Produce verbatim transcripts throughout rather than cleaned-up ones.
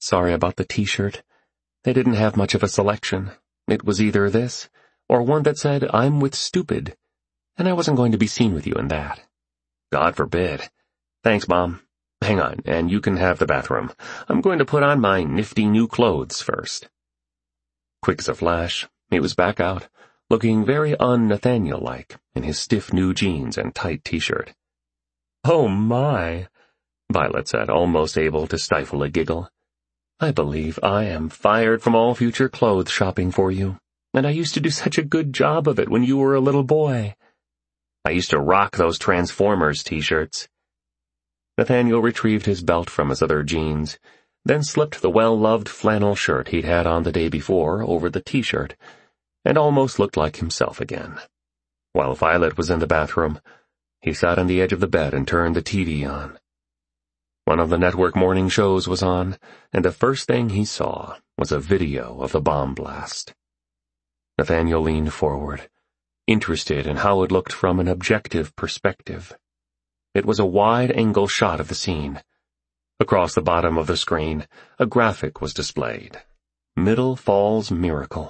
Sorry about the t-shirt. They didn't have much of a selection. It was either this, or one that said, I'm with stupid, and I wasn't going to be seen with you in that. God forbid. Thanks, Mom. Hang on, and you can have the bathroom. I'm going to put on my nifty new clothes first. Quick as a flash, he was back out, looking very un-Nathaniel-like in his stiff new jeans and tight t-shirt. Oh my, Violet said, almost able to stifle a giggle. I believe I am fired from all future clothes shopping for you, and I used to do such a good job of it when you were a little boy. I used to rock those Transformers t-shirts. Nathaniel retrieved his belt from his other jeans, then slipped the well-loved flannel shirt he'd had on the day before over the t-shirt, and almost looked like himself again. While Violet was in the bathroom, he sat on the edge of the bed and turned the T V on. One of the network morning shows was on, and the first thing he saw was a video of the bomb blast. Nathaniel leaned forward, interested in how it looked from an objective perspective. It was a wide-angle shot of the scene. Across the bottom of the screen, a graphic was displayed. Middle Falls Miracle.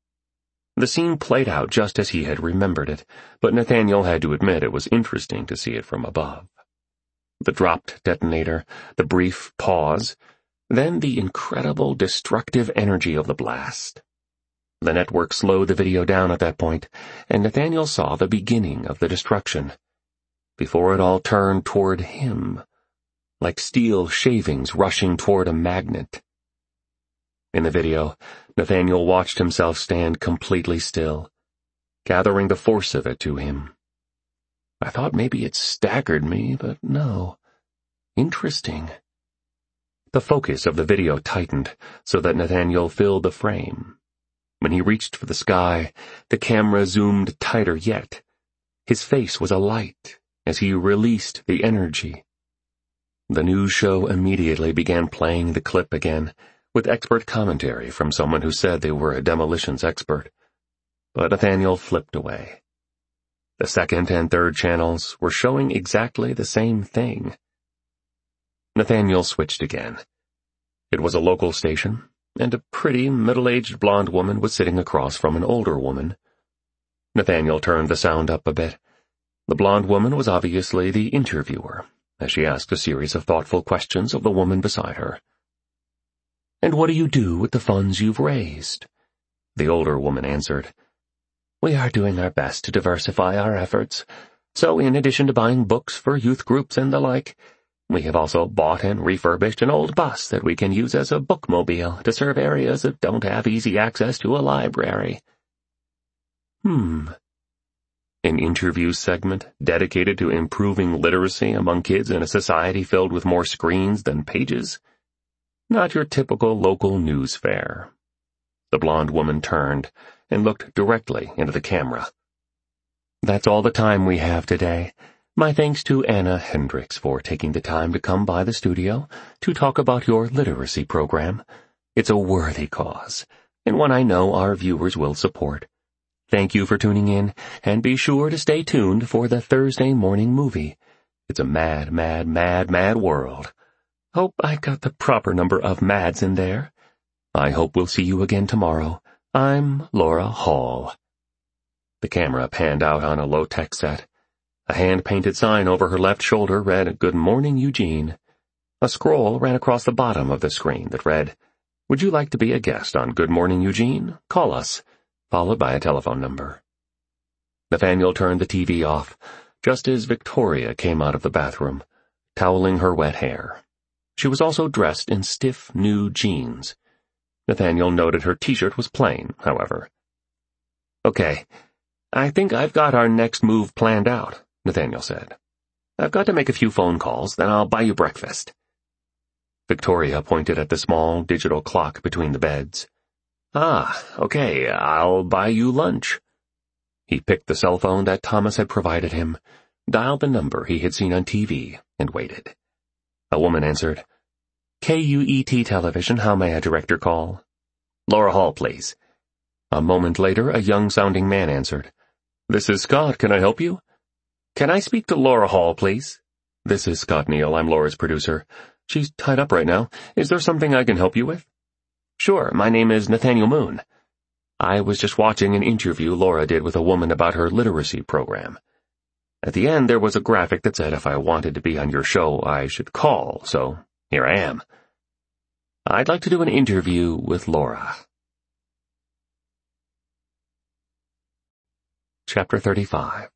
The scene played out just as he had remembered it, but Nathaniel had to admit it was interesting to see it from above. The dropped detonator, the brief pause, then the incredible destructive energy of the blast. The network slowed the video down at that point, and Nathaniel saw the beginning of the destruction, before it all turned toward him, like steel shavings rushing toward a magnet. In the video, Nathaniel watched himself stand completely still, gathering the force of it to him. I thought maybe it staggered me, but no. Interesting. The focus of the video tightened so that Nathaniel filled the frame. When he reached for the sky, the camera zoomed tighter yet. His face was alight as he released the energy. The news show immediately began playing the clip again, with expert commentary from someone who said they were a demolitions expert. But Nathaniel flipped away. The second and third channels were showing exactly the same thing. Nathaniel switched again. It was a local station, and a pretty, middle-aged blonde woman was sitting across from an older woman. Nathaniel turned the sound up a bit. The blonde woman was obviously the interviewer, as she asked a series of thoughtful questions of the woman beside her. And what do you do with the funds you've raised? The older woman answered. We are doing our best to diversify our efforts, so in addition to buying books for youth groups and the like, we have also bought and refurbished an old bus that we can use as a bookmobile to serve areas that don't have easy access to a library. Hmm. An interview segment dedicated to improving literacy among kids in a society filled with more screens than pages? Not your typical local news fair. The blonde woman turned and looked directly into the camera. That's all the time we have today. My thanks to Anna Hendricks for taking the time to come by the studio to talk about your literacy program. It's a worthy cause, and one I know our viewers will support. Thank you for tuning in, and be sure to stay tuned for the Thursday morning movie. It's a mad, mad, mad, mad world. Hope I got the proper number of mads in there. I hope we'll see you again tomorrow. I'm Laura Hall. The camera panned out on a low-tech set. A hand-painted sign over her left shoulder read, Good Morning, Eugene. A scroll ran across the bottom of the screen that read, Would you like to be a guest on Good Morning, Eugene? Call us, followed by a telephone number. Nathaniel turned the T V off, just as Victoria came out of the bathroom, toweling her wet hair. She was also dressed in stiff, new jeans. Nathaniel noted her t-shirt was plain, however. Okay, I think I've got our next move planned out, Nathaniel said. I've got to make a few phone calls, then I'll buy you breakfast. Victoria pointed at the small digital clock between the beds. Ah, okay, I'll buy you lunch. He picked the cell phone that Thomas had provided him, dialed the number he had seen on T V, and waited. A woman answered. K U E T Television, how may I direct your call? Laura Hall, please. A moment later, a young-sounding man answered. This is Scott, can I help you? Can I speak to Laura Hall, please? This is Scott Neal, I'm Laura's producer. She's tied up right now. Is there something I can help you with?" "Sure, my name is Nathaniel Moon. I was just watching an interview Laura did with a woman about her literacy program. At the end, there was a graphic that said if I wanted to be on your show, I should call, so here I am. I'd like to do an interview with Laura." Chapter thirty-five.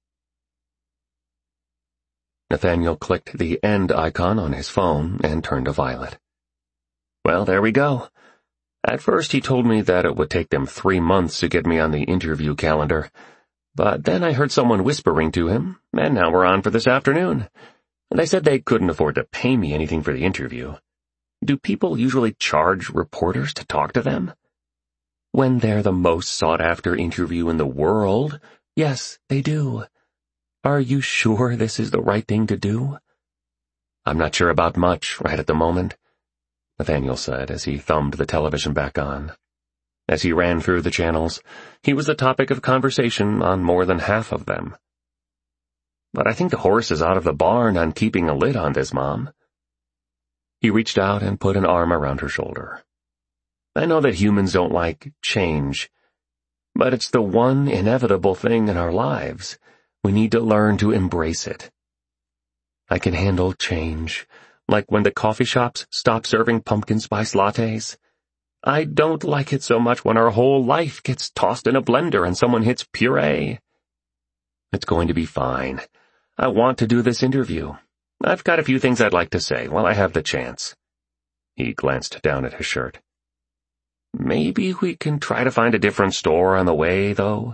Nathaniel clicked the end icon on his phone and turned to Violet. "Well, there we go. At first he told me that it would take them three months to get me on the interview calendar, but then I heard someone whispering to him, and now we're on for this afternoon. They said they couldn't afford to pay me anything for the interview. Do people usually charge reporters to talk to them? When they're the most sought-after interview in the world, yes, they do. Are you sure this is the right thing to do?" "I'm not sure about much right at the moment," Nathaniel said as he thumbed the television back on. As he ran through the channels, he was the topic of conversation on more than half of them. "But I think the horse is out of the barn on keeping a lid on this, Mom." He reached out and put an arm around her shoulder. "I know that humans don't like change, but it's the one inevitable thing in our lives. We need to learn to embrace it. I can handle change, like when the coffee shops stop serving pumpkin spice lattes. I don't like it so much when our whole life gets tossed in a blender and someone hits puree. It's going to be fine. I want to do this interview. I've got a few things I'd like to say while I have the chance." He glanced down at his shirt. "Maybe we can try to find a different store on the way, though."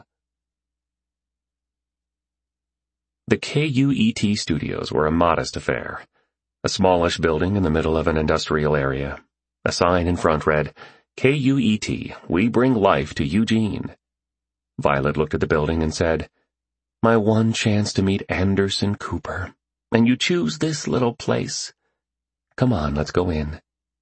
The K U E T studios were a modest affair. A smallish building in the middle of an industrial area. A sign in front read, "K U E T, we bring life to Eugene." Violet looked at the building and said, "My one chance to meet Anderson Cooper, and you choose this little place. Come on, let's go in."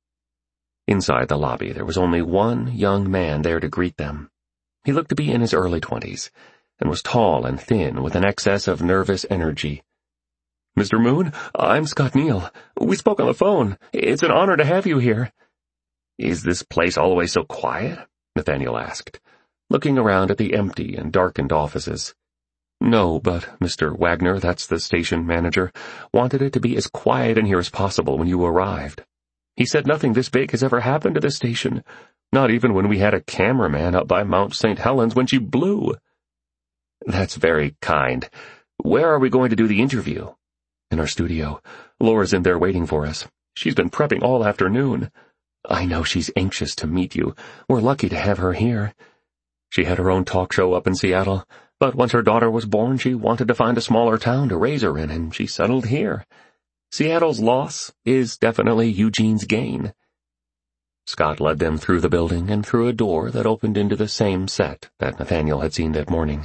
Inside the lobby, there was only one young man there to greet them. He looked to be in his early twenties, and was tall and thin with an excess of nervous energy. "Mister Moon, I'm Scott Neal. We spoke on the phone. It's an honor to have you here." "Is this place always so quiet?" Nathaniel asked, looking around at the empty and darkened offices. "No, but Mister Wagner, that's the station manager, wanted it to be as quiet in here as possible when you arrived. He said nothing this big has ever happened to this station, not even when we had a cameraman up by Mount Saint Helens when she blew." "That's very kind. Where are we going to do the interview?" "In our studio. Laura's in there waiting for us. She's been prepping all afternoon. I know she's anxious to meet you. We're lucky to have her here. She had her own talk show up in Seattle, but once her daughter was born, she wanted to find a smaller town to raise her in, and she settled here. Seattle's loss is definitely Eugene's gain." Scott led them through the building and through a door that opened into the same set that Nathaniel had seen that morning.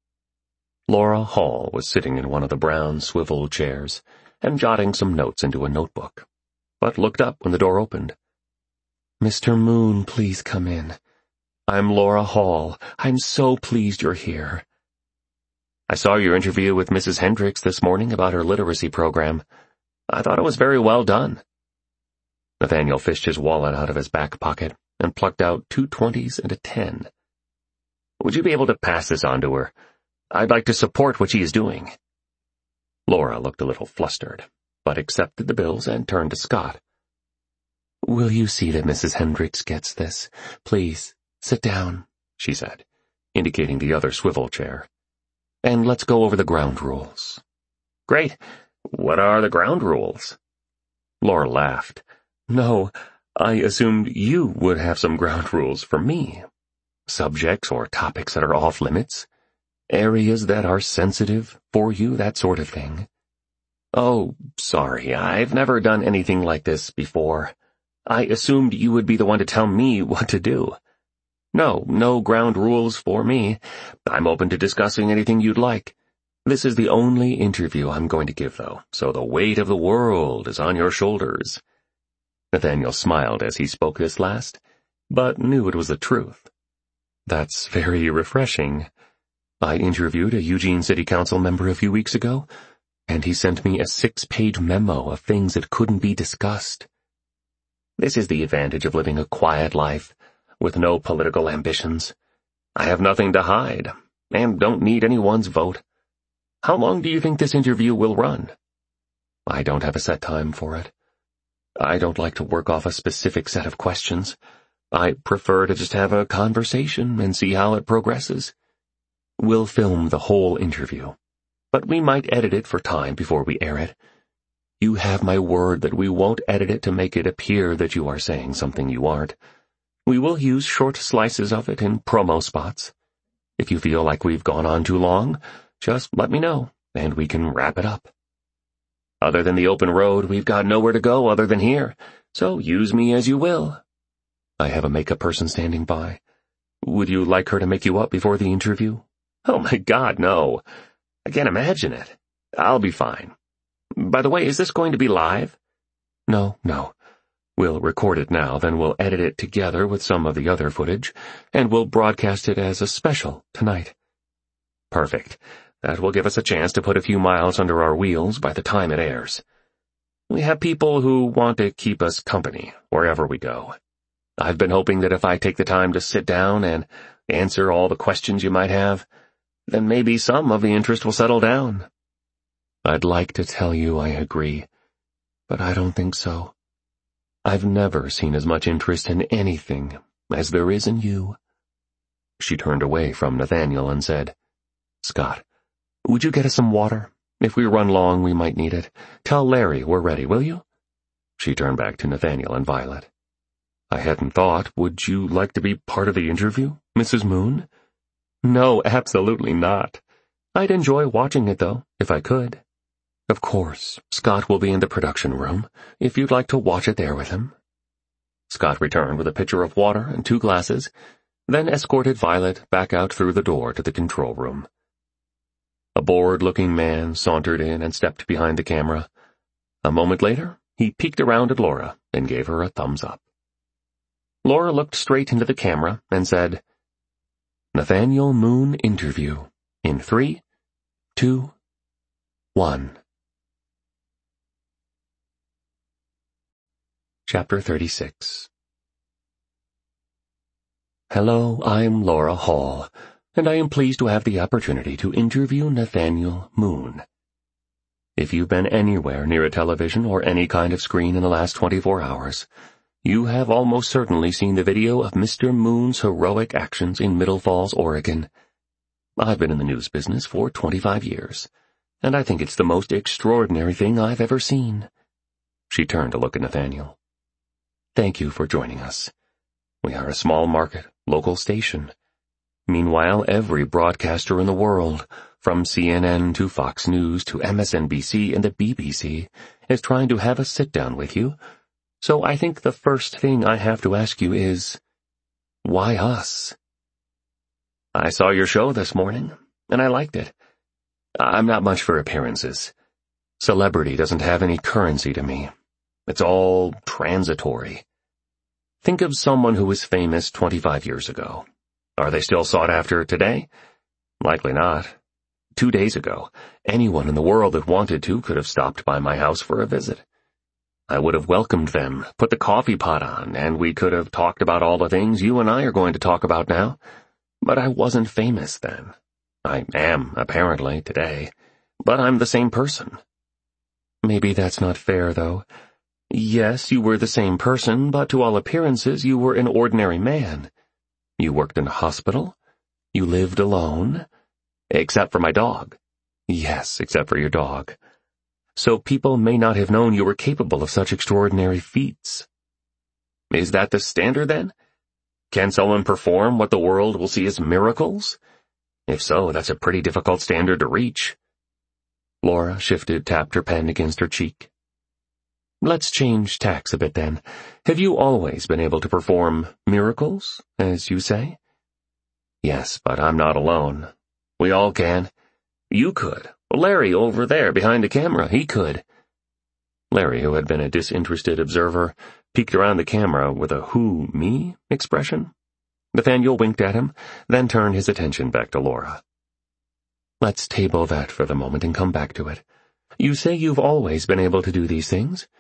Laura Hall was sitting in one of the brown swivel chairs and jotting some notes into a notebook, but looked up when the door opened. "Mister Moon, please come in. I'm Laura Hall. I'm so pleased you're here. I saw your interview with Missus Hendricks this morning about her literacy program. I thought it was very well done." Nathaniel fished his wallet out of his back pocket and plucked out two twenties and a ten. "Would you be able to pass this on to her? I'd like to support what she is doing." Laura looked a little flustered, but accepted the bills and turned to Scott. "Will you see that Missus Hendricks gets this? Please, sit down," she said, indicating the other swivel chair. "And let's go over the ground rules." "Great. What are the ground rules?" Laura laughed. "No, I assumed you would have some ground rules for me. Subjects or topics that are off limits. Areas that are sensitive for you, that sort of thing." "Oh, sorry, I've never done anything like this before. I assumed you would be the one to tell me what to do. No, no ground rules for me. I'm open to discussing anything you'd like. This is the only interview I'm going to give, though, so the weight of the world is on your shoulders." Nathaniel smiled as he spoke this last, but knew it was the truth. "That's very refreshing. I interviewed a Eugene City Council member a few weeks ago, and he sent me a six-page memo of things that couldn't be discussed. This is the advantage of living a quiet life, with no political ambitions. I have nothing to hide, and don't need anyone's vote. How long do you think this interview will run? I don't have a set time for it. I don't like to work off a specific set of questions. I prefer to just have a conversation and see how it progresses. We'll film the whole interview, but we might edit it for time before we air it. You have my word that we won't edit it to make it appear that you are saying something you aren't. We will use short slices of it in promo spots. If you feel like we've gone on too long, just let me know, and we can wrap it up. Other than the open road, we've got nowhere to go other than here, so use me as you will. I have a makeup person standing by. Would you like her to make you up before the interview? Oh my God, no. I can't imagine it. I'll be fine. By the way, is this going to be live? No, no. We'll record it now, then we'll edit it together with some of the other footage, and we'll broadcast it as a special tonight. Perfect. That will give us a chance to put a few miles under our wheels by the time it airs. We have people who want to keep us company wherever we go. I've been hoping that if I take the time to sit down and answer all the questions you might have, then maybe some of the interest will settle down. I'd like to tell you I agree, but I don't think so. I've never seen as much interest in anything as there is in you. She turned away from Nathaniel and said, Scott, would you get us some water? If we run long, we might need it. Tell Larry we're ready, will you? She turned back to Nathaniel and Violet. I hadn't thought. Would you like to be part of the interview, Missus Moon? No, absolutely not. I'd enjoy watching it, though, if I could. Of course, Scott will be in the production room, if you'd like to watch it there with him. Scott returned with a pitcher of water and two glasses, then escorted Violet back out through the door to the control room. A bored-looking man sauntered in and stepped behind the camera. A moment later, he peeked around at Laura and gave her a thumbs up. Laura looked straight into the camera and said, Nathaniel Moon interview in three, two, one. Chapter thirty-six. Hello, I'm Laura Hall, and I am pleased to have the opportunity to interview Nathaniel Moon. If you've been anywhere near a television or any kind of screen in the last twenty-four hours, you have almost certainly seen the video of Mister Moon's heroic actions in Middle Falls, Oregon. I've been in the news business for twenty-five years, and I think it's the most extraordinary thing I've ever seen. She turned to look at Nathaniel. Thank you for joining us. We are a small market, local station. Meanwhile, every broadcaster in the world, from C N N to Fox News to M S N B C and the B B C, is trying to have a sit-down with you. So I think the first thing I have to ask you is, why us? I saw your show this morning, and I liked it. I'm not much for appearances. Celebrity doesn't have any currency to me. It's all transitory. Think of someone who was famous twenty-five years ago. Are they still sought after today? Likely not. Two days ago, anyone in the world that wanted to could have stopped by my house for a visit. I would have welcomed them, put the coffee pot on, and we could have talked about all the things you and I are going to talk about now. But I wasn't famous then. I am, apparently, today. But I'm the same person. Maybe that's not fair, though. Yes, you were the same person, but to all appearances you were an ordinary man. You worked in a hospital. You lived alone. Except for my dog. Yes, except for your dog. So people may not have known you were capable of such extraordinary feats. Is that the standard, then? Can someone perform what the world will see as miracles? If so, that's a pretty difficult standard to reach. Laura shifted, tapped her pen against her cheek. Let's change tacks a bit, then. Have you always been able to perform miracles, as you say? Yes, but I'm not alone. We all can. You could. Larry over there behind the camera, he could. Larry, who had been a disinterested observer, peeked around the camera with a who, me expression. Nathaniel winked at him, then turned his attention back to Laura. Let's table that for the moment and come back to it. You say you've always been able to do these things.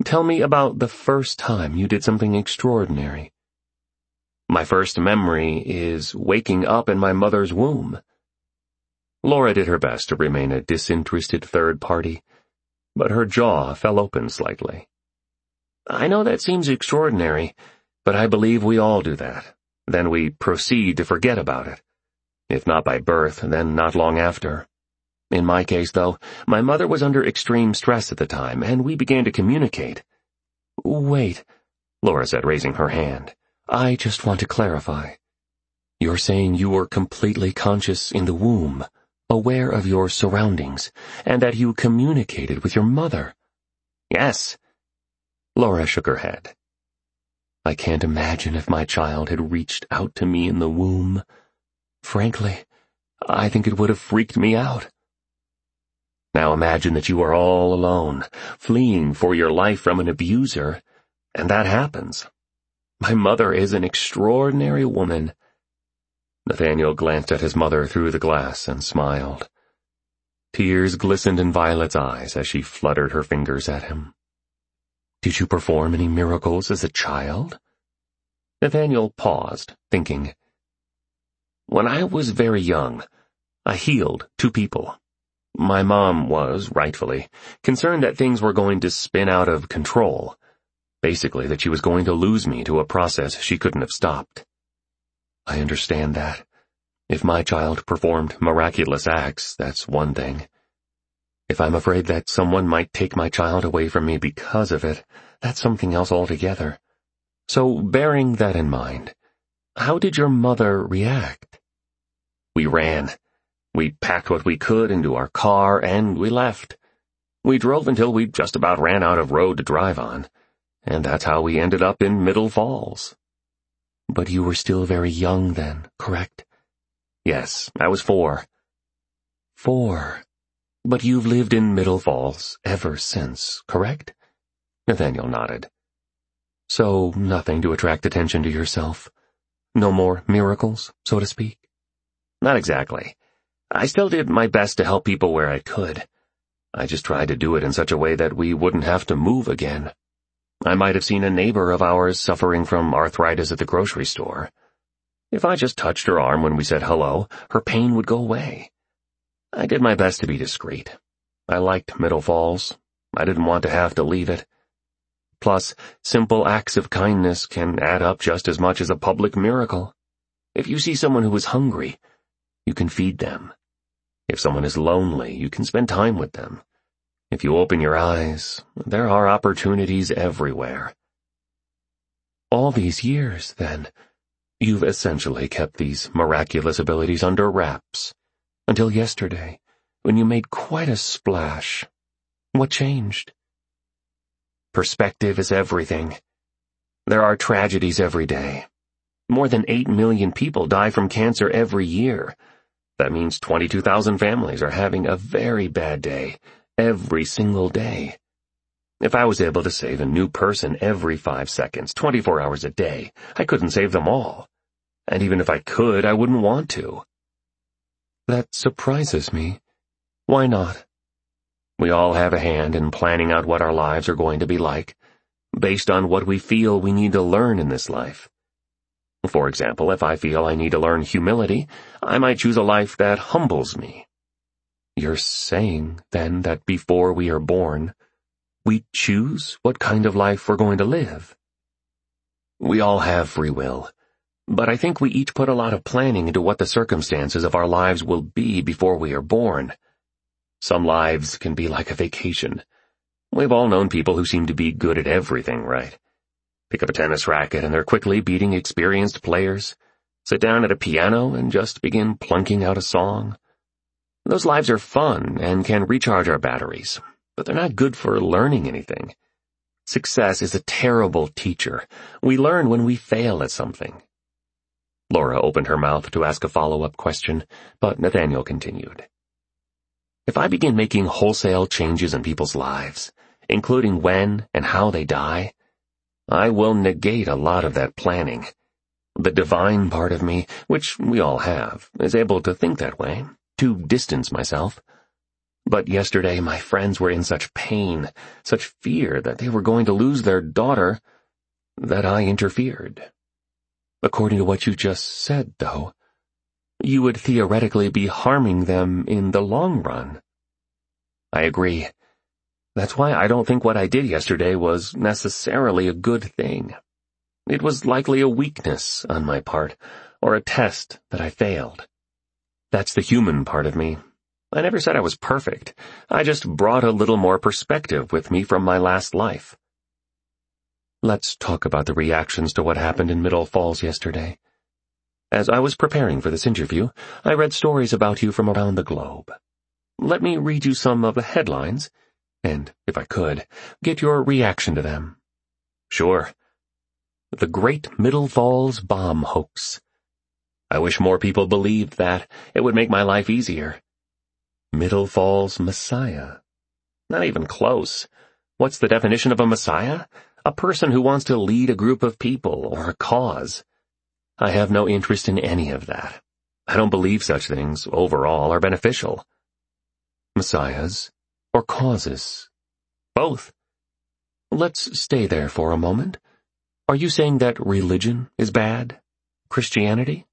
Tell me about the first time you did something extraordinary. My first memory is waking up in my mother's womb. Laura did her best to remain a disinterested third party, but her jaw fell open slightly. I know that seems extraordinary, but I believe we all do that. Then we proceed to forget about it. If not by birth, then not long after. In my case, though, my mother was under extreme stress at the time, and we began to communicate. Wait, Laura said, raising her hand. I just want to clarify. You're saying you were completely conscious in the womb, aware of your surroundings, and that you communicated with your mother? Yes. Laura shook her head. I can't imagine if my child had reached out to me in the womb. Frankly, I think it would have freaked me out. Now imagine that you are all alone, fleeing for your life from an abuser, and that happens. My mother is an extraordinary woman. Nathaniel glanced at his mother through the glass and smiled. Tears glistened in Violet's eyes as she fluttered her fingers at him. Did you perform any miracles as a child? Nathaniel paused, thinking. When I was very young, I healed two people. My mom was, rightfully, concerned that things were going to spin out of control. Basically, that she was going to lose me to a process she couldn't have stopped. I understand that. If my child performed miraculous acts, that's one thing. If I'm afraid that someone might take my child away from me because of it, that's something else altogether. So, bearing that in mind, how did your mother react? We ran. We packed what we could into our car, and we left. We drove until we just about ran out of road to drive on, and that's how we ended up in Middle Falls. But you were still very young then, correct? Yes, I was four. Four. But you've lived in Middle Falls ever since, correct? Nathaniel nodded. So nothing to attract attention to yourself? No more miracles, so to speak? Not exactly. I still did my best to help people where I could. I just tried to do it in such a way that we wouldn't have to move again. I might have seen a neighbor of ours suffering from arthritis at the grocery store. If I just touched her arm when we said hello, her pain would go away. I did my best to be discreet. I liked Middle Falls. I didn't want to have to leave it. Plus, simple acts of kindness can add up just as much as a public miracle. If you see someone who is hungry, you can feed them. If someone is lonely, you can spend time with them. If you open your eyes, there are opportunities everywhere. All these years, then, you've essentially kept these miraculous abilities under wraps, until yesterday, when you made quite a splash. What changed? Perspective is everything. There are tragedies every day. More than eight million people die from cancer every year. That means twenty-two thousand families are having a very bad day, every single day. If I was able to save a new person every five seconds, twenty-four hours a day, I couldn't save them all. And even if I could, I wouldn't want to. That surprises me. Why not? We all have a hand in planning out what our lives are going to be like, based on what we feel we need to learn in this life. For example, if I feel I need to learn humility, I might choose a life that humbles me. You're saying, then, that before we are born, we choose what kind of life we're going to live? We all have free will, but I think we each put a lot of planning into what the circumstances of our lives will be before we are born. Some lives can be like a vacation. We've all known people who seem to be good at everything, right? Pick up a tennis racket and they're quickly beating experienced players. Sit down at a piano and just begin plunking out a song. Those lives are fun and can recharge our batteries, but they're not good for learning anything. Success is a terrible teacher. We learn when we fail at something. Laura opened her mouth to ask a follow-up question, but Nathaniel continued. If I begin making wholesale changes in people's lives, including when and how they die, I will negate a lot of that planning. The divine part of me, which we all have, is able to think that way, to distance myself. But yesterday my friends were in such pain, such fear that they were going to lose their daughter, that I interfered. According to what you just said, though, you would theoretically be harming them in the long run. I agree. That's why I don't think what I did yesterday was necessarily a good thing. It was likely a weakness on my part, or a test that I failed. That's the human part of me. I never said I was perfect. I just brought a little more perspective with me from my last life. Let's talk about the reactions to what happened in Middle Falls yesterday. As I was preparing for this interview, I read stories about you from around the globe. Let me read you some of the headlines, and, if I could, get your reaction to them. Sure. The Great Middle Falls Bomb Hoax. I wish more people believed that. It would make my life easier. Middle Falls Messiah. Not even close. What's the definition of a messiah? A person who wants to lead a group of people or a cause. I have no interest in any of that. I don't believe such things, overall, are beneficial. Messiahs or causes? Both. Let's stay there for a moment. Are you saying that religion is bad? Christianity?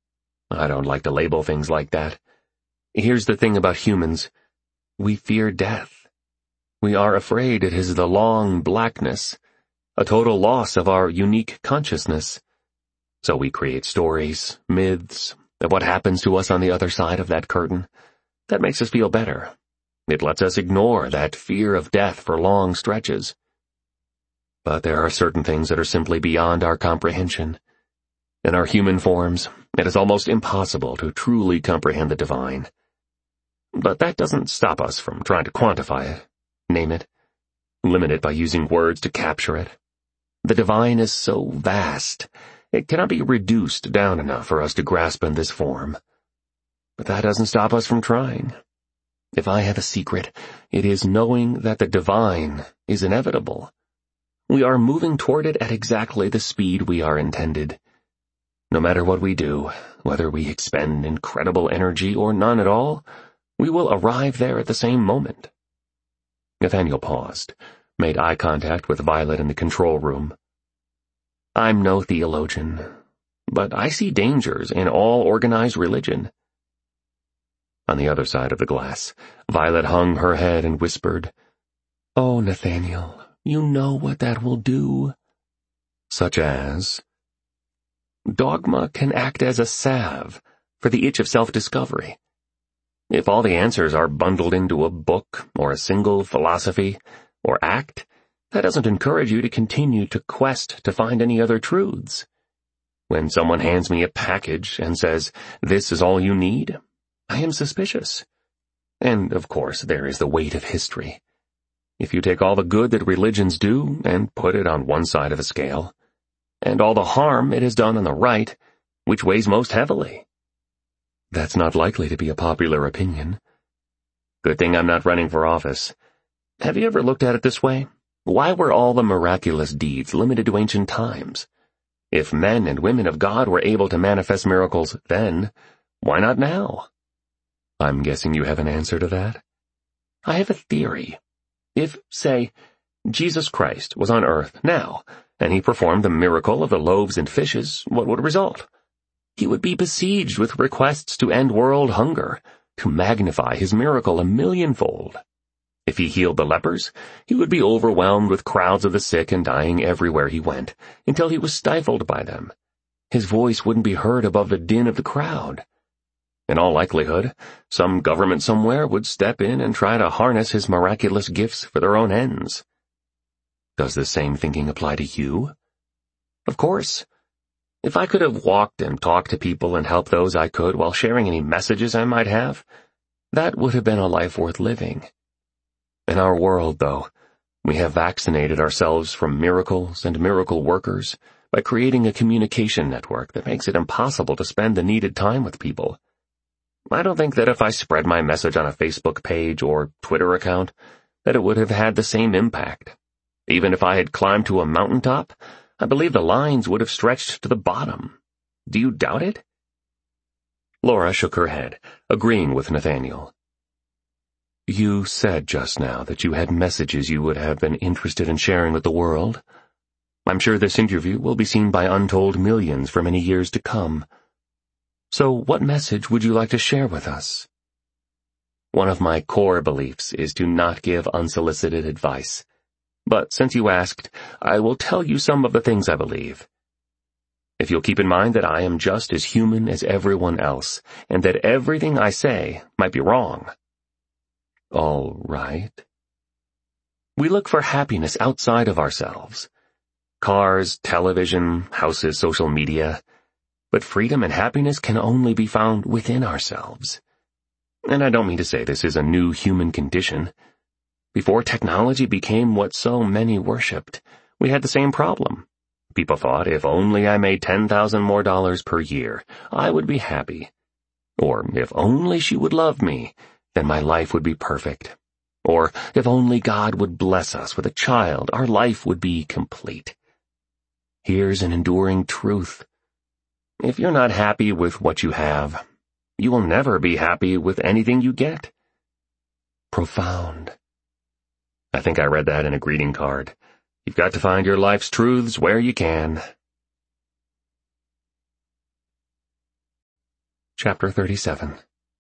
I don't like to label things like that. Here's the thing about humans. We fear death. We are afraid it is the long blackness, a total loss of our unique consciousness. So we create stories, myths, of what happens to us on the other side of that curtain. That makes us feel better. It lets us ignore that fear of death for long stretches. But there are certain things that are simply beyond our comprehension. In our human forms, it is almost impossible to truly comprehend the divine. But that doesn't stop us from trying to quantify it, name it, limit it by using words to capture it. The divine is so vast, it cannot be reduced down enough for us to grasp in this form. But that doesn't stop us from trying. If I have a secret, it is knowing that the divine is inevitable. We are moving toward it at exactly the speed we are intended. No matter what we do, whether we expend incredible energy or none at all, we will arrive there at the same moment. Nathaniel paused, made eye contact with Violet in the control room. I'm no theologian, but I see dangers in all organized religion. On the other side of the glass, Violet hung her head and whispered, Oh, Nathaniel, you know what that will do. Such as? Dogma can act as a salve for the itch of self-discovery. If all the answers are bundled into a book or a single philosophy or act, that doesn't encourage you to continue to quest to find any other truths. When someone hands me a package and says, this is all you need, I am suspicious. And, of course, there is the weight of history. If you take all the good that religions do and put it on one side of the scale, and all the harm it has done on the right, which weighs most heavily? That's not likely to be a popular opinion. Good thing I'm not running for office. Have you ever looked at it this way? Why were all the miraculous deeds limited to ancient times? If men and women of God were able to manifest miracles then, why not now? I'm guessing you have an answer to that? I have a theory. If, say, Jesus Christ was on earth now, and he performed the miracle of the loaves and fishes, what would result? He would be besieged with requests to end world hunger, to magnify his miracle a millionfold. If he healed the lepers, he would be overwhelmed with crowds of the sick and dying everywhere he went, until he was stifled by them. His voice wouldn't be heard above the din of the crowd. In all likelihood, some government somewhere would step in and try to harness his miraculous gifts for their own ends. Does the same thinking apply to you? Of course. If I could have walked and talked to people and helped those I could while sharing any messages I might have, that would have been a life worth living. In our world, though, we have vaccinated ourselves from miracles and miracle workers by creating a communication network that makes it impossible to spend the needed time with people. I don't think that if I spread my message on a Facebook page or Twitter account, that it would have had the same impact. Even if I had climbed to a mountaintop, I believe the lines would have stretched to the bottom. Do you doubt it? Laura shook her head, agreeing with Nathaniel. You said just now that you had messages you would have been interested in sharing with the world. I'm sure this interview will be seen by untold millions for many years to come. So what message would you like to share with us? One of my core beliefs is to not give unsolicited advice. But since you asked, I will tell you some of the things I believe. If you'll keep in mind that I am just as human as everyone else, and that everything I say might be wrong. All right. We look for happiness outside of ourselves. Cars, television, houses, social media. But freedom and happiness can only be found within ourselves. And I don't mean to say this is a new human condition. Before technology became what so many worshipped, we had the same problem. People thought if only I made ten thousand more dollars per year, I would be happy. Or if only she would love me, then my life would be perfect. Or if only God would bless us with a child, our life would be complete. Here's an enduring truth. If you're not happy with what you have, you will never be happy with anything you get. Profound. I think I read that in a greeting card. You've got to find your life's truths where you can. Chapter thirty-seven.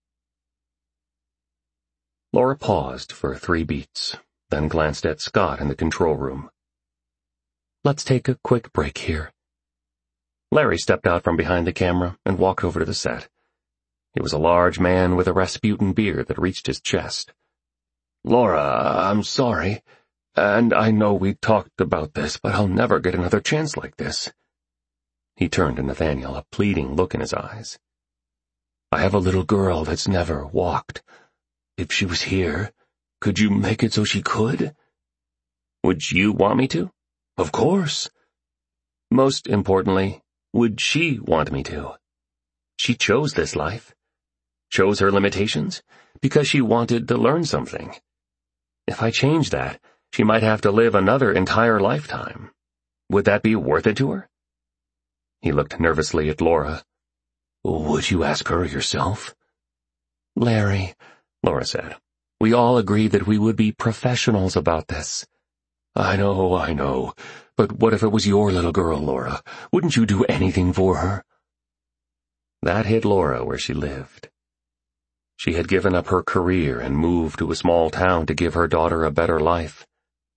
Laura paused for three beats, then glanced at Scott in the control room. Let's take a quick break here. Larry stepped out from behind the camera and walked over to the set. He was a large man with a Rasputin beard that reached his chest. Laura, I'm sorry. And I know we talked about this, but I'll never get another chance like this. He turned to Nathaniel, a pleading look in his eyes. I have a little girl that's never walked. If she was here, could you make it so she could? Would you want me to? Of course. Most importantly, would she want me to? She chose this life. Chose her limitations, because she wanted to learn something. If I change that, she might have to live another entire lifetime. Would that be worth it to her? He looked nervously at Laura. Would you ask her yourself? Larry, Laura said, we all agreed that we would be professionals about this. I know, I know. But what if it was your little girl, Laura? Wouldn't you do anything for her? That hit Laura where she lived. She had given up her career and moved to a small town to give her daughter a better life.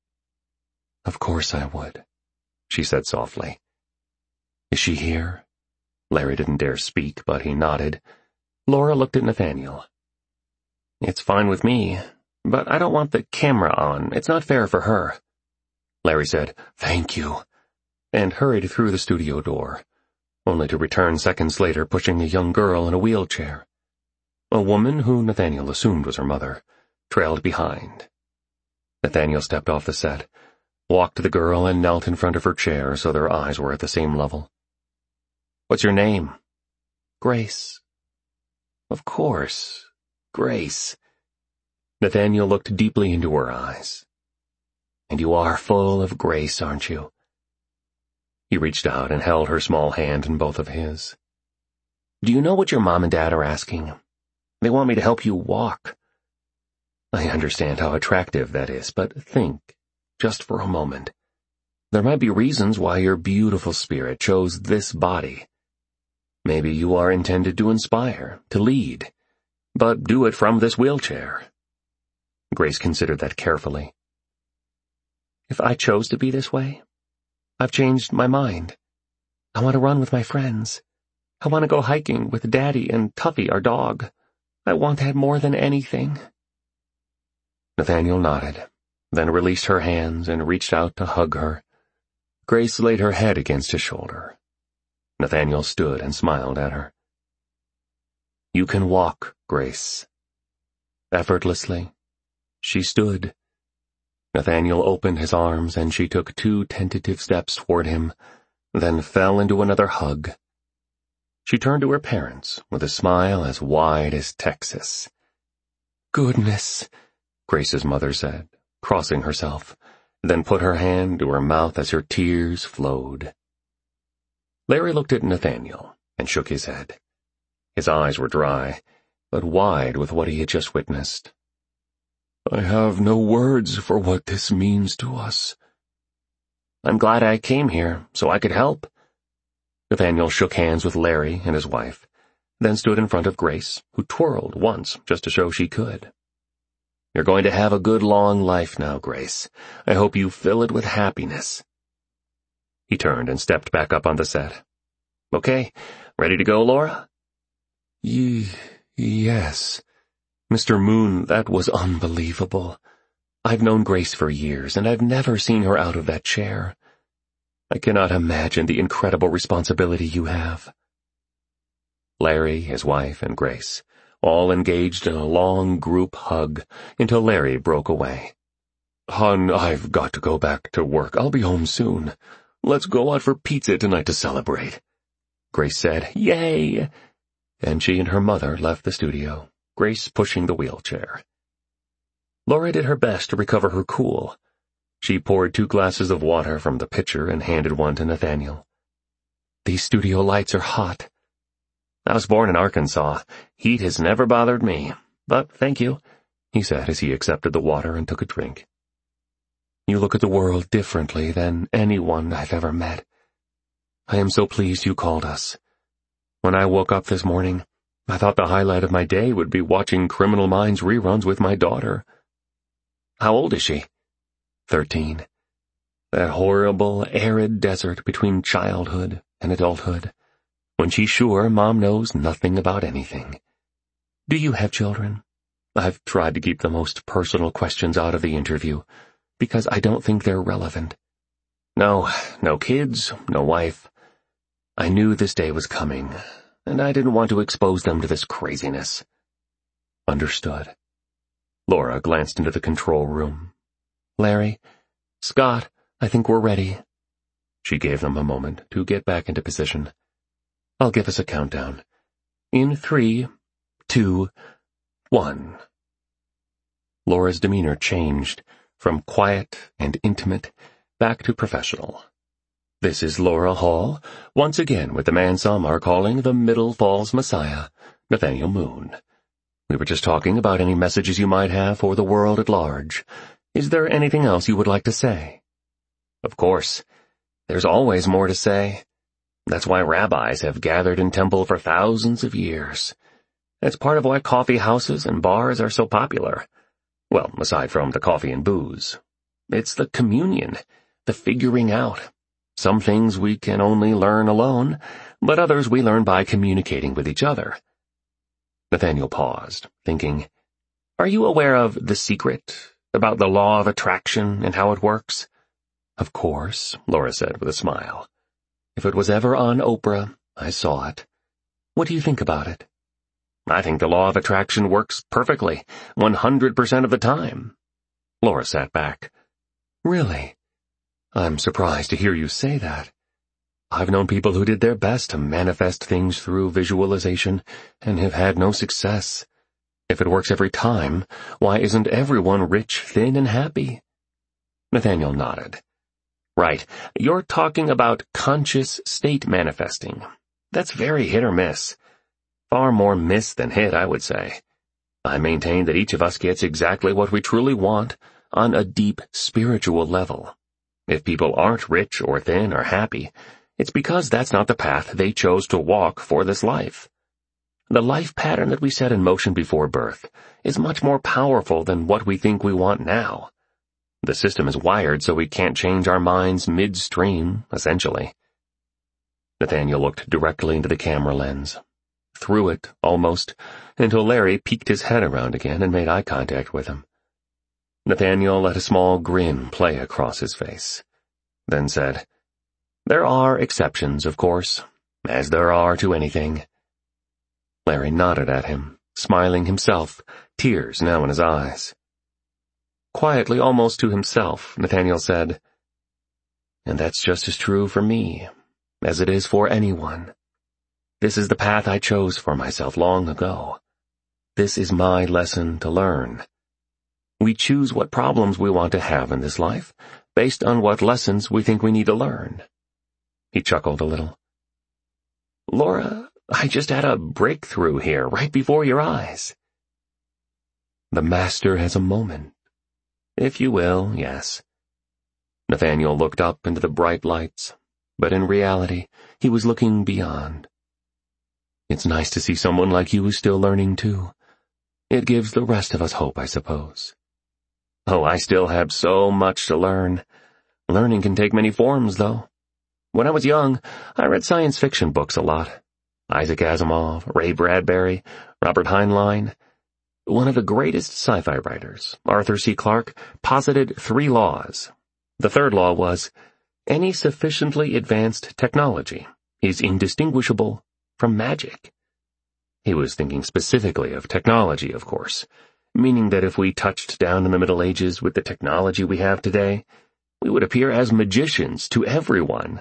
Of course I would, she said softly. Is she here? Larry didn't dare speak, but he nodded. Laura looked at Nathaniel. It's fine with me, but I don't want the camera on. It's not fair for her. Larry said, thank you, and hurried through the studio door, only to return seconds later pushing a young girl in a wheelchair. A woman, who Nathaniel assumed was her mother, trailed behind. Nathaniel stepped off the set, walked to the girl and knelt in front of her chair so their eyes were at the same level. What's your name? Grace. Of course, Grace. Nathaniel looked deeply into her eyes. And you are full of grace, aren't you? He reached out and held her small hand in both of his. Do you know what your mom and dad are asking? They want me to help you walk. I understand how attractive that is, but think, just for a moment. There might be reasons why your beautiful spirit chose this body. Maybe you are intended to inspire, to lead, but do it from this wheelchair. Grace considered that carefully. If I chose to be this way, I've changed my mind. I want to run with my friends. I want to go hiking with Daddy and Tuffy, our dog. I want that more than anything. Nathaniel nodded, then released her hands and reached out to hug her. Grace laid her head against his shoulder. Nathaniel stood and smiled at her. You can walk, Grace. Effortlessly, she stood. Nathaniel opened his arms and she took two tentative steps toward him, then fell into another hug. She turned to her parents with a smile as wide as Texas. Goodness, Grace's mother said, crossing herself, then put her hand to her mouth as her tears flowed. Larry looked at Nathaniel and shook his head. His eyes were dry, but wide with what he had just witnessed. I have no words for what this means to us. I'm glad I came here, so I could help. Nathaniel shook hands with Larry and his wife, then stood in front of Grace, who twirled once just to show she could. You're going to have a good long life now, Grace. I hope you fill it with happiness. He turned and stepped back up on the set. Okay, ready to go, Laura? Ye- yes. Mister Moon, that was unbelievable. I've known Grace for years, and I've never seen her out of that chair. I cannot imagine the incredible responsibility you have. Larry, his wife, and Grace all engaged in a long group hug until Larry broke away. Hon, I've got to go back to work. I'll be home soon. Let's go out for pizza tonight to celebrate. Grace said, Yay! And she and her mother left the studio, Grace pushing the wheelchair. Laura did her best to recover her cool. She poured two glasses of water from the pitcher and handed one to Nathaniel. These studio lights are hot. I was born in Arkansas. Heat has never bothered me. But thank you, he said as he accepted the water and took a drink. You look at the world differently than anyone I've ever met. I am so pleased you called us. When I woke up this morning, I thought the highlight of my day would be watching Criminal Minds reruns with my daughter. How old is she? Thirteen. That horrible, arid desert between childhood and adulthood, when she's sure Mom knows nothing about anything. Do you have children? I've tried to keep the most personal questions out of the interview, because I don't think they're relevant. No, no kids, no wife. I knew this day was coming, and I didn't want to expose them to this craziness. Understood. Laura glanced into the control room. Larry, Scott, I think we're ready. She gave them a moment to get back into position. I'll give us a countdown. In three, two, one. Laura's demeanor changed from quiet and intimate back to professional. This is Laura Hall, once again with the man some are calling the Middle Falls Messiah, Nathaniel Moon. We were just talking about any messages you might have for the world at large. Is there anything else you would like to say? Of course. There's always more to say. That's why rabbis have gathered in temple for thousands of years. That's part of why coffee houses and bars are so popular. Well, aside from the coffee and booze. It's the communion, the figuring out. Some things we can only learn alone, but others we learn by communicating with each other. Nathaniel paused, thinking, Are you aware of The Secret, about the law of attraction and how it works? Of course, Laura said with a smile. If it was ever on Oprah, I saw it. What do you think about it? I think the law of attraction works perfectly, one hundred percent of the time. Laura sat back. Really? I'm surprised to hear you say that. I've known people who did their best to manifest things through visualization and have had no success. If it works every time, why isn't everyone rich, thin, and happy? Nathaniel nodded. Right, you're talking about conscious state manifesting. That's very hit or miss. Far more miss than hit, I would say. I maintain that each of us gets exactly what we truly want on a deep spiritual level. If people aren't rich or thin or happy, it's because that's not the path they chose to walk for this life. The life pattern that we set in motion before birth is much more powerful than what we think we want now. The system is wired so we can't change our minds midstream, essentially. Nathaniel looked directly into the camera lens. Through it, almost, until Larry peeked his head around again and made eye contact with him. Nathaniel let a small grin play across his face, then said, There are exceptions, of course, as there are to anything. Larry nodded at him, smiling himself, tears now in his eyes. Quietly, almost to himself, Nathaniel said, And that's just as true for me, as it is for anyone. This is the path I chose for myself long ago. This is my lesson to learn. We choose what problems we want to have in this life, based on what lessons we think we need to learn. He chuckled a little. Laura, I just had a breakthrough here, right before your eyes. The master has a moment If you will, yes. Nathaniel looked up into the bright lights, but in reality, he was looking beyond. It's nice to see someone like you who's still learning too. It gives the rest of us hope, I suppose. Oh, I still have so much to learn. Learning can take many forms, though. When I was young, I read science fiction books a lot. Isaac Asimov, Ray Bradbury, Robert Heinlein. One of the greatest sci-fi writers, Arthur C. Clarke, posited three laws. The third law was, any sufficiently advanced technology is indistinguishable from magic. He was thinking specifically of technology, of course, meaning that if we touched down in the Middle Ages with the technology we have today, we would appear as magicians to everyone.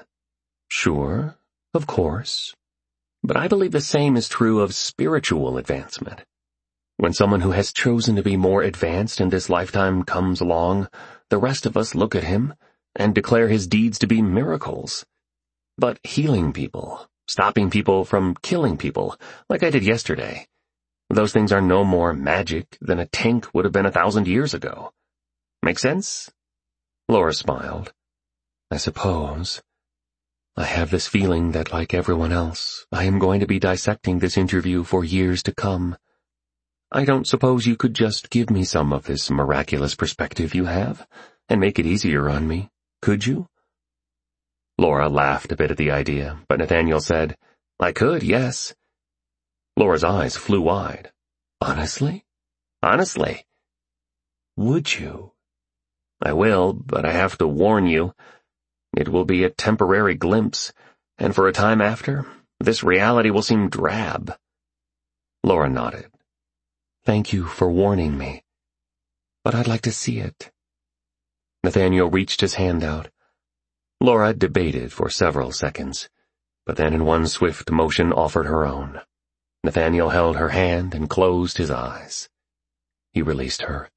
Sure, of course. But I believe the same is true of spiritual advancement. When someone who has chosen to be more advanced in this lifetime comes along, the rest of us look at him and declare his deeds to be miracles. But healing people, stopping people from killing people, like I did yesterday, those things are no more magic than a tank would have been a thousand years ago. Make sense? Laura smiled. I suppose. I have this feeling that, like everyone else, I am going to be dissecting this interview for years to come. I don't suppose you could just give me some of this miraculous perspective you have, and make it easier on me, could you? Laura laughed a bit at the idea, but Nathaniel said, I could, yes. Laura's eyes flew wide. Honestly? Honestly. Would you? I will, but I have to warn you. It will be a temporary glimpse, and for a time after, this reality will seem drab. Laura nodded. Thank you for warning me, but I'd like to see it. Nathaniel reached his hand out. Laura debated for several seconds, but then in one swift motion offered her own. Nathaniel held her hand and closed his eyes. He released her.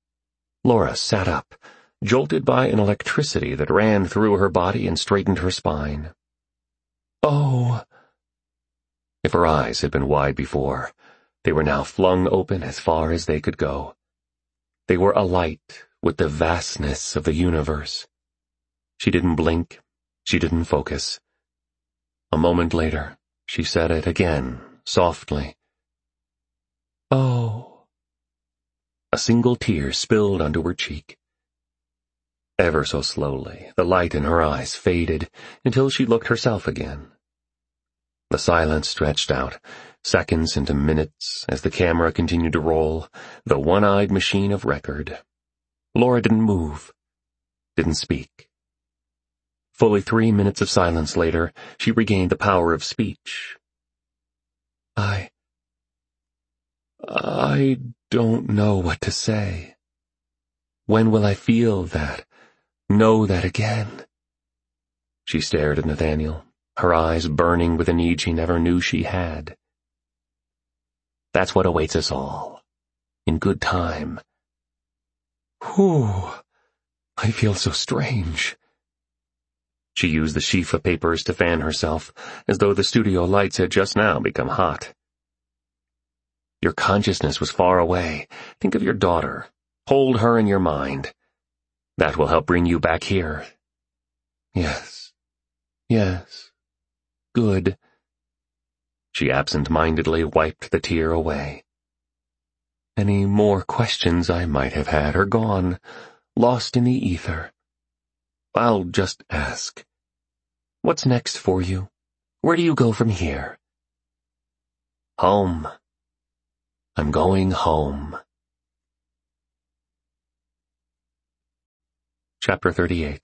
Laura sat up, jolted by an electricity that ran through her body and straightened her spine. Oh! If her eyes had been wide before, they were now flung open as far as they could go. They were alight with the vastness of the universe. She didn't blink. She didn't focus. A moment later, she said it again, softly. Oh. A single tear spilled onto her cheek. Ever so slowly, the light in her eyes faded until she looked herself again. The silence stretched out, seconds into minutes, as the camera continued to roll, the one-eyed machine of record. Laura didn't move, didn't speak. Fully three minutes of silence later, she regained the power of speech. I... I don't know what to say. When will I feel that, know that again? She stared at Nathaniel, her eyes burning with a need she never knew she had. That's what awaits us all. In good time. Whew, I feel so strange. She used the sheaf of papers to fan herself, as though the studio lights had just now become hot. Your consciousness was far away. Think of your daughter. Hold her in your mind. That will help bring you back here. Yes. Yes. Good. She absent-mindedly wiped the tear away. Any more questions I might have had are gone, lost in the ether. I'll just ask. What's next for you? Where do you go from here? Home. I'm going home. Chapter thirty-eight.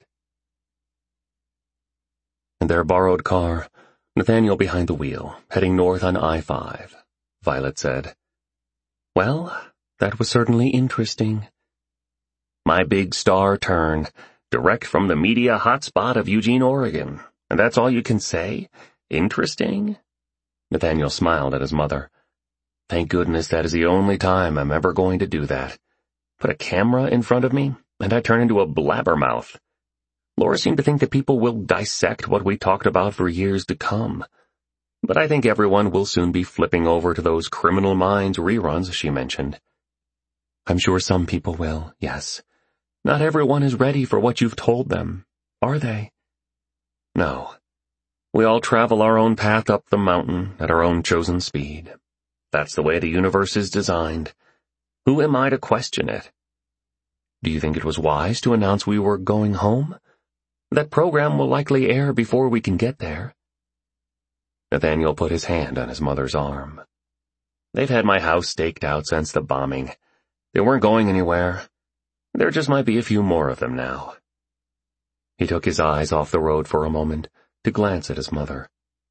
In their borrowed car, Nathaniel behind the wheel, heading north on I five, Violet said, Well, that was certainly interesting. My big star turn, direct from the media hotspot of Eugene, Oregon. And that's all you can say? Interesting? Nathaniel smiled at his mother. Thank goodness that is the only time I'm ever going to do that. Put a camera in front of me, and I turn into a blabbermouth. Laura seemed to think that people will dissect what we talked about for years to come. But I think everyone will soon be flipping over to those Criminal Minds reruns she mentioned. I'm sure some people will, yes. Not everyone is ready for what you've told them, are they? No. We all travel our own path up the mountain at our own chosen speed. That's the way the universe is designed. Who am I to question it? Do you think it was wise to announce we were going home? That program will likely air before we can get there. Nathaniel put his hand on his mother's arm. They've had my house staked out since the bombing. They weren't going anywhere. There just might be a few more of them now. He took his eyes off the road for a moment to glance at his mother.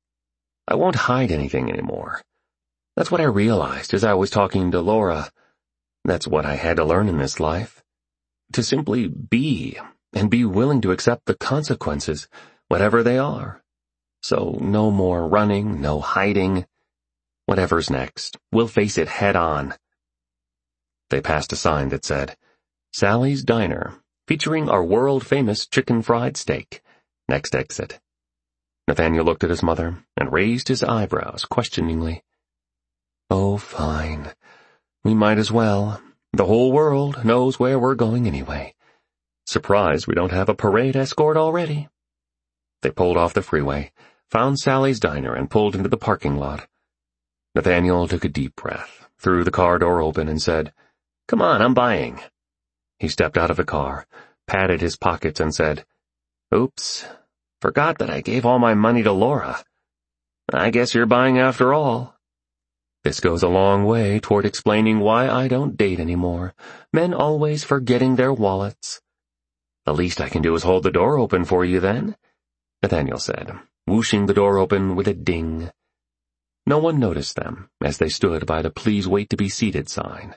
I won't hide anything anymore. That's what I realized as I was talking to Laura. That's what I had to learn in this life. To simply be, and be willing to accept the consequences, whatever they are. So no more running, no hiding. Whatever's next, we'll face it head on. They passed a sign that said, Sally's Diner, featuring our world-famous chicken fried steak. Next exit. Nathaniel looked at his mother and raised his eyebrows questioningly. Oh, fine. We might as well. The whole world knows where we're going anyway. Surprised we don't have a parade escort already. They pulled off the freeway, found Sally's Diner, and pulled into the parking lot. Nathaniel took a deep breath, threw the car door open, and said, Come on, I'm buying. He stepped out of the car, patted his pockets, and said, Oops, forgot that I gave all my money to Laura. I guess you're buying after all. This goes a long way toward explaining why I don't date anymore. Men always forgetting their wallets. The least I can do is hold the door open for you then, Nathaniel said, whooshing the door open with a ding. No one noticed them as they stood by the Please Wait to be Seated sign.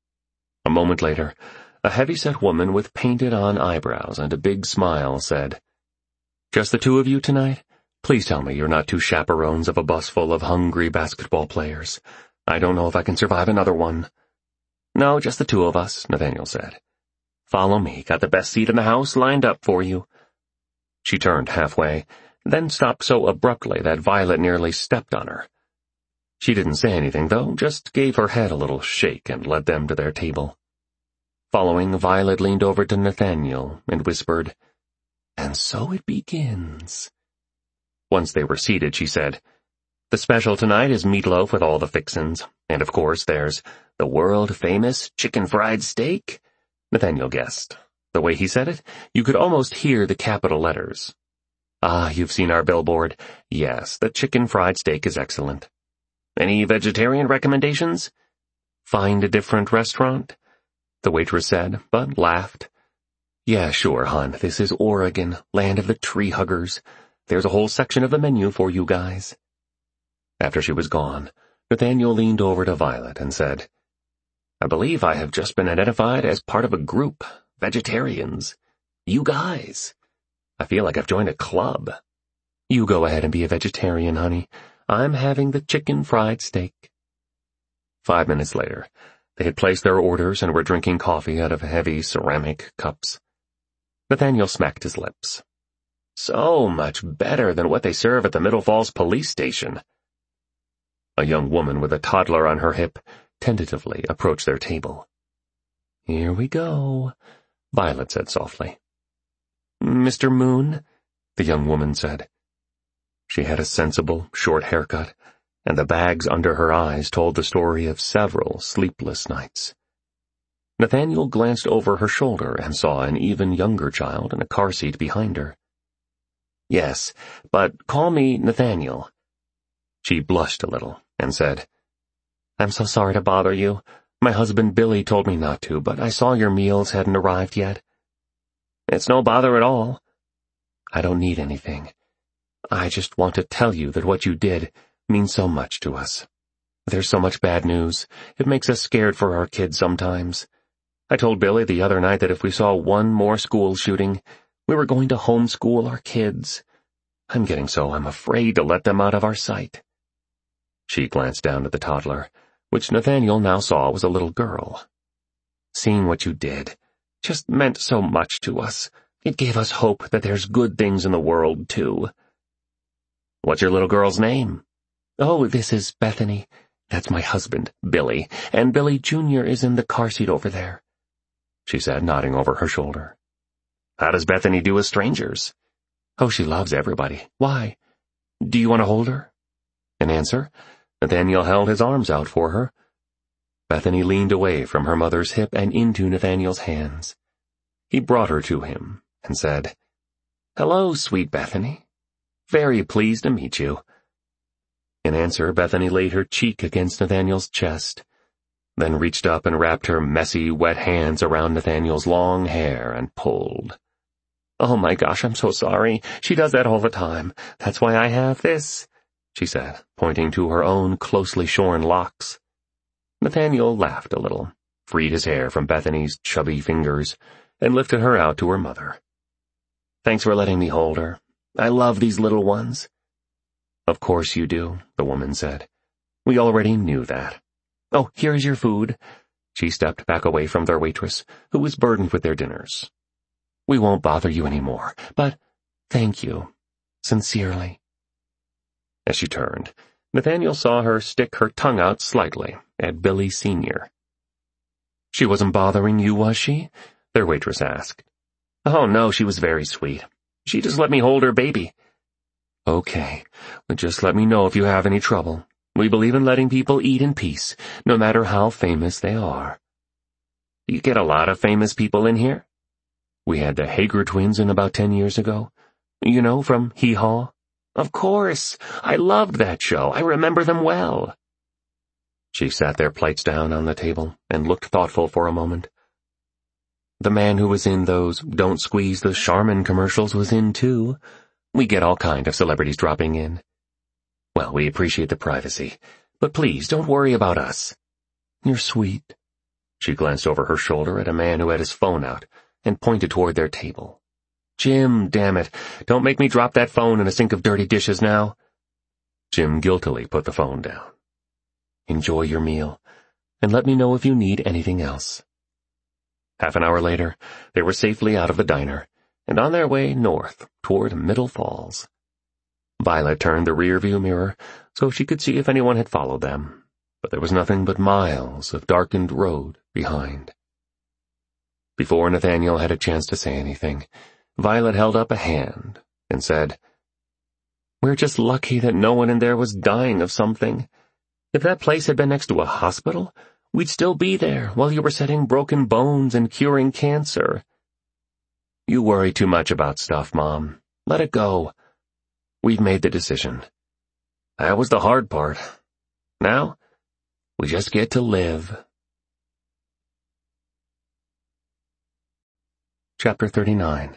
A moment later, a heavy-set woman with painted-on eyebrows and a big smile said, Just the two of you tonight? Please tell me you're not two chaperones of a bus full of hungry basketball players. I don't know if I can survive another one. No, just the two of us, Nathaniel said. Follow me, got the best seat in the house lined up for you. She turned halfway, then stopped so abruptly that Violet nearly stepped on her. She didn't say anything, though, just gave her head a little shake and led them to their table. Following, Violet leaned over to Nathaniel and whispered, And so it begins. Once they were seated, she said, The special tonight is meatloaf with all the fixins, and of course there's the world-famous chicken fried steak. Nathaniel guessed. The way he said it, you could almost hear the capital letters. Ah, you've seen our billboard. Yes, the chicken fried steak is excellent. Any vegetarian recommendations? Find a different restaurant? The waitress said, but laughed. Yeah, sure, hon, this is Oregon, land of the tree huggers. There's a whole section of the menu for you guys. After she was gone, Nathaniel leaned over to Violet and said, I believe I have just been identified as part of a group, vegetarians. You guys. I feel like I've joined a club. You go ahead and be a vegetarian, honey. I'm having the chicken fried steak. Five minutes later, they had placed their orders and were drinking coffee out of heavy ceramic cups. Nathaniel smacked his lips. So much better than what they serve at the Middle Falls police station. A young woman with a toddler on her hip tentatively approached their table. Here we go, Violet said softly. Mister Moon, the young woman said. She had a sensible, short haircut, and the bags under her eyes told the story of several sleepless nights. Nathaniel glanced over her shoulder and saw an even younger child in a car seat behind her. Yes, but call me Nathaniel. She blushed a little and said, I'm so sorry to bother you. My husband Billy told me not to, but I saw your meals hadn't arrived yet. It's no bother at all. I don't need anything. I just want to tell you that what you did means so much to us. There's so much bad news. It makes us scared for our kids sometimes. I told Billy the other night that if we saw one more school shooting, we were going to homeschool our kids. I'm getting so I'm afraid to let them out of our sight. She glanced down at the toddler, which Nathaniel now saw was a little girl. Seeing what you did just meant so much to us. It gave us hope that there's good things in the world, too. What's your little girl's name? Oh, this is Bethany. That's my husband, Billy, and Billy Junior is in the car seat over there. she said, nodding over her shoulder. How does Bethany do with strangers? Oh, she loves everybody. Why? Do you want to hold her? In answer, Nathaniel held his arms out for her. Bethany leaned away from her mother's hip and into Nathaniel's hands. He brought her to him and said, Hello, sweet Bethany. Very pleased to meet you. In answer, Bethany laid her cheek against Nathaniel's chest, then reached up and wrapped her messy, wet hands around Nathaniel's long hair and pulled. Oh my gosh, I'm so sorry. She does that all the time. That's why I have this, she said, pointing to her own closely shorn locks. Nathaniel laughed a little, freed his hair from Bethany's chubby fingers, and lifted her out to her mother. Thanks for letting me hold her. I love these little ones. Of course you do, the woman said. We already knew that. Oh, here's your food. She stepped back away from their waitress, who was burdened with their dinners. We won't bother you any more, but thank you, sincerely. As she turned, Nathaniel saw her stick her tongue out slightly at Billy Senior She wasn't bothering you, was she? Their waitress asked. Oh, no, she was very sweet. She just let me hold her baby. Okay, but just let me know if you have any trouble. We believe in letting people eat in peace, no matter how famous they are. Do you get a lot of famous people in here? We had the Hager twins in about ten years ago. You know, from Hee Haw? Of course. I loved that show. I remember them well. She sat their plates down on the table and looked thoughtful for a moment. The man who was in those Don't Squeeze the Charmin commercials was in too. We get all kind of celebrities dropping in. Well, we appreciate the privacy, but please don't worry about us. You're sweet. She glanced over her shoulder at a man who had his phone out and pointed toward their table. Jim, damn it, don't make me drop that phone in a sink of dirty dishes now. Jim guiltily put the phone down. Enjoy your meal, and let me know if you need anything else. Half an hour later, they were safely out of the diner, and on their way north toward Middle Falls. Violet turned the rearview mirror so she could see if anyone had followed them, but there was nothing but miles of darkened road behind. Before Nathaniel had a chance to say anything, Violet held up a hand and said, We're just lucky that no one in there was dying of something. If that place had been next to a hospital, we'd still be there while you were setting broken bones and curing cancer. You worry too much about stuff, Mom. Let it go. We've made the decision. That was the hard part. Now, we just get to live. Chapter thirty-nine.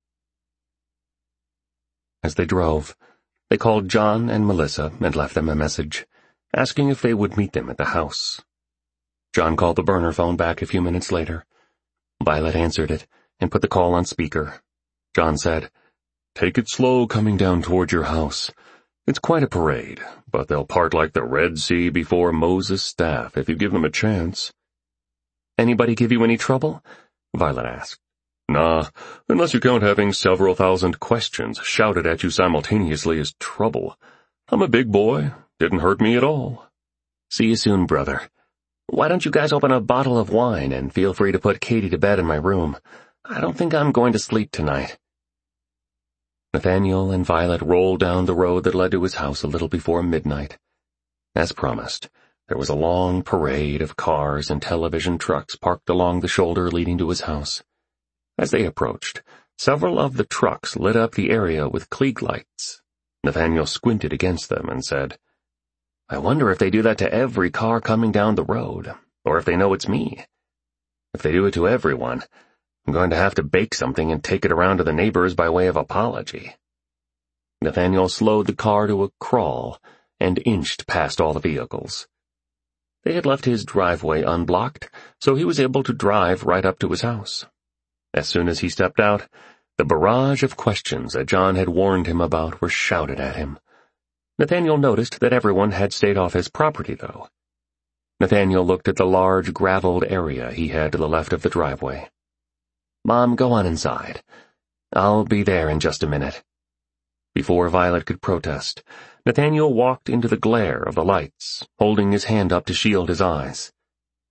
As they drove, they called John and Melissa and left them a message, asking if they would meet them at the house. John called the burner phone back a few minutes later. Violet answered it and put the call on speaker. John said, Take it slow coming down toward your house. It's quite a parade, but they'll part like the Red Sea before Moses' staff if you give them a chance. Anybody give you any trouble? Violet asked. Nah, unless you count having several thousand questions shouted at you simultaneously as trouble. I'm a big boy. Didn't hurt me at all. See you soon, brother. Why don't you guys open a bottle of wine and feel free to put Katie to bed in my room? I don't think I'm going to sleep tonight. Nathaniel and Violet rolled down the road that led to his house a little before midnight. As promised, there was a long parade of cars and television trucks parked along the shoulder leading to his house. As they approached, several of the trucks lit up the area with Klieg lights. Nathaniel squinted against them and said, I wonder if they do that to every car coming down the road, or if they know it's me. If they do it to everyone, I'm going to have to bake something and take it around to the neighbors by way of apology. Nathaniel slowed the car to a crawl and inched past all the vehicles. They had left his driveway unblocked, so he was able to drive right up to his house. As soon as he stepped out, the barrage of questions that John had warned him about were shouted at him. Nathaniel noticed that everyone had stayed off his property, though. Nathaniel looked at the large graveled area he had to the left of the driveway. Mom, go on inside. I'll be there in just a minute. Before Violet could protest, Nathaniel walked into the glare of the lights, holding his hand up to shield his eyes.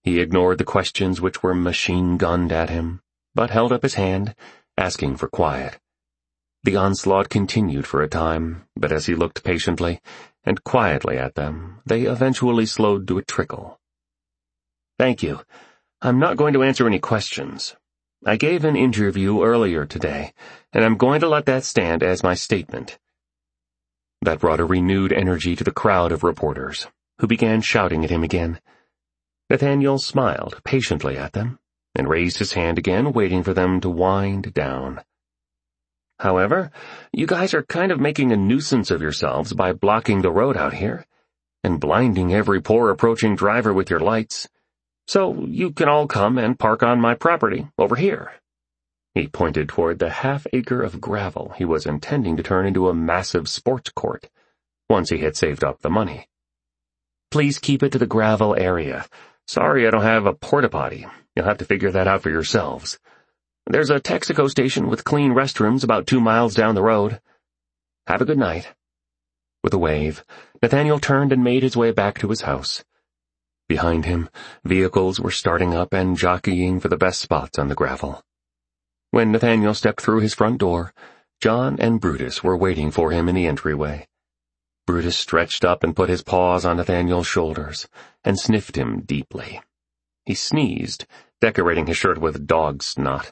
He ignored the questions which were machine-gunned at him, but held up his hand, asking for quiet. The onslaught continued for a time, but as he looked patiently and quietly at them, they eventually slowed to a trickle. "Thank you. I'm not going to answer any questions. I gave an interview earlier today, and I'm going to let that stand as my statement." That brought a renewed energy to the crowd of reporters, who began shouting at him again. Nathaniel smiled patiently at them, and raised his hand again, waiting for them to wind down. "However, you guys are kind of making a nuisance of yourselves by blocking the road out here, and blinding every poor approaching driver with your lights. So you can all come and park on my property, over here." He pointed toward the half-acre of gravel he was intending to turn into a massive sports court, once he had saved up the money. "Please keep it to the gravel area. Sorry I don't have a porta-potty. You'll have to figure that out for yourselves. There's a Texaco station with clean restrooms about two miles down the road. Have a good night." With a wave, Nathaniel turned and made his way back to his house. Behind him, vehicles were starting up and jockeying for the best spots on the gravel. When Nathaniel stepped through his front door, John and Brutus were waiting for him in the entryway. Brutus stretched up and put his paws on Nathaniel's shoulders and sniffed him deeply. He sneezed, decorating his shirt with dog snot.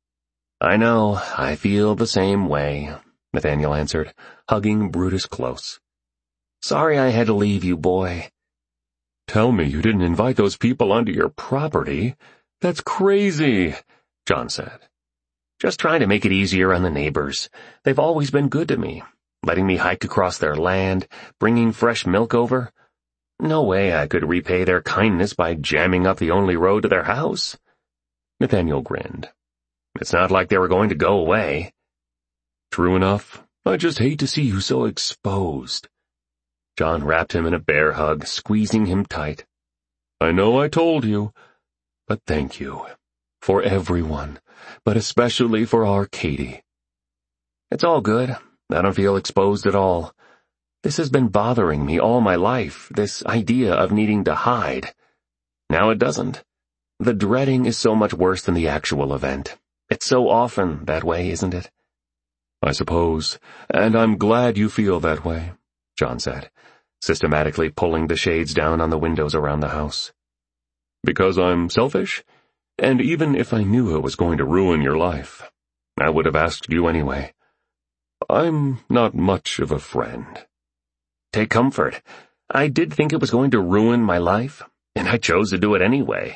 "I know, I feel the same way," Nathaniel answered, hugging Brutus close. "Sorry I had to leave you, boy." "Tell me you didn't invite those people onto your property. That's crazy," John said. "Just trying to make it easier on the neighbors. They've always been good to me, letting me hike across their land, bringing fresh milk over. No way I could repay their kindness by jamming up the only road to their house." Nathaniel grinned. "It's not like they were going to go away." "True enough. I just hate to see you so exposed." John wrapped him in a bear hug, squeezing him tight. "I know I told you, but thank you. For everyone, but especially for our Katie." "It's all good. I don't feel exposed at all. This has been bothering me all my life, this idea of needing to hide. Now it doesn't. The dreading is so much worse than the actual event. It's so often that way, isn't it?" "I suppose, and I'm glad you feel that way," John said, systematically pulling the shades down on the windows around the house. "Because I'm selfish? And even if I knew it was going to ruin your life, I would have asked you anyway. I'm not much of a friend." "Take comfort. I did think it was going to ruin my life, and I chose to do it anyway.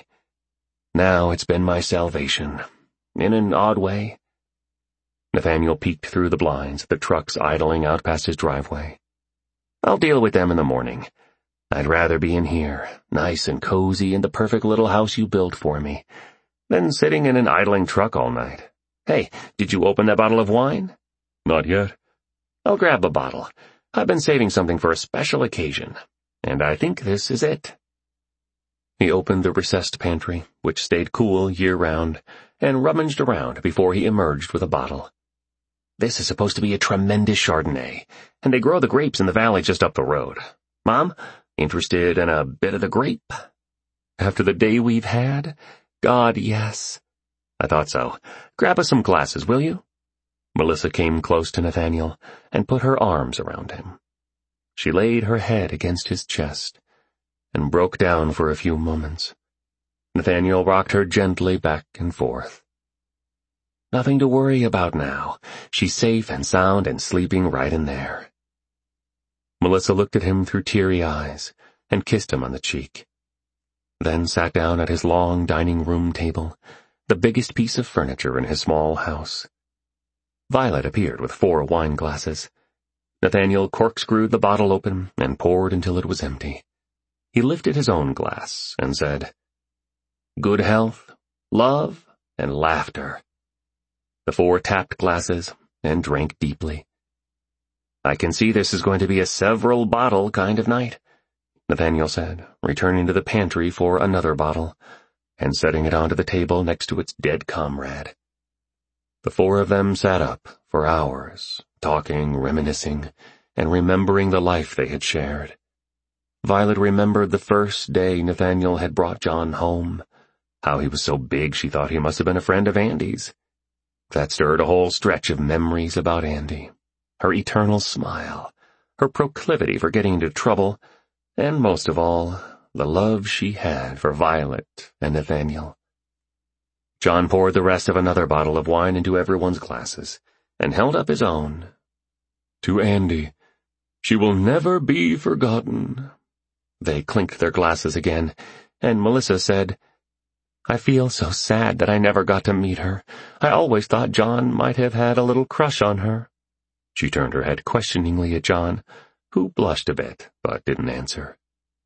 Now it's been my salvation, in an odd way." Nathaniel peeked through the blinds at the trucks idling out past his driveway. "I'll deal with them in the morning. I'd rather be in here, nice and cozy in the perfect little house you built for me, than sitting in an idling truck all night. Hey, did you open that bottle of wine?" "Not yet." "I'll grab a bottle. I've been saving something for a special occasion, and I think this is it." He opened the recessed pantry, which stayed cool year-round, and rummaged around before he emerged with a bottle. "This is supposed to be a tremendous Chardonnay, and they grow the grapes in the valley just up the road. Mom, interested in a bit of the grape?" "After the day we've had? God, yes." "I thought so. Grab us some glasses, will you?" Melissa came close to Nathaniel and put her arms around him. She laid her head against his chest and broke down for a few moments. Nathaniel rocked her gently back and forth. "Nothing to worry about now. She's safe and sound and sleeping right in there." Melissa looked at him through teary eyes and kissed him on the cheek, then sat down at his long dining room table, the biggest piece of furniture in his small house. Violet appeared with four wine glasses. Nathaniel corkscrewed the bottle open and poured until it was empty. He lifted his own glass and said, "Good health, love, and laughter." The four tapped glasses and drank deeply. "I can see this is going to be a several-bottle kind of night," Nathaniel said, returning to the pantry for another bottle and setting it onto the table next to its dead comrade. The four of them sat up for hours, talking, reminiscing, and remembering the life they had shared. Violet remembered the first day Nathaniel had brought John home. How he was so big she thought he must have been a friend of Andy's. That stirred a whole stretch of memories about Andy. Her eternal smile, her proclivity for getting into trouble, and most of all, the love she had for Violet and Nathaniel. John poured the rest of another bottle of wine into everyone's glasses, and held up his own. "To Andy, she will never be forgotten." They clinked their glasses again, and Melissa said, "I feel so sad that I never got to meet her. I always thought John might have had a little crush on her." She turned her head questioningly at John, who blushed a bit, but didn't answer.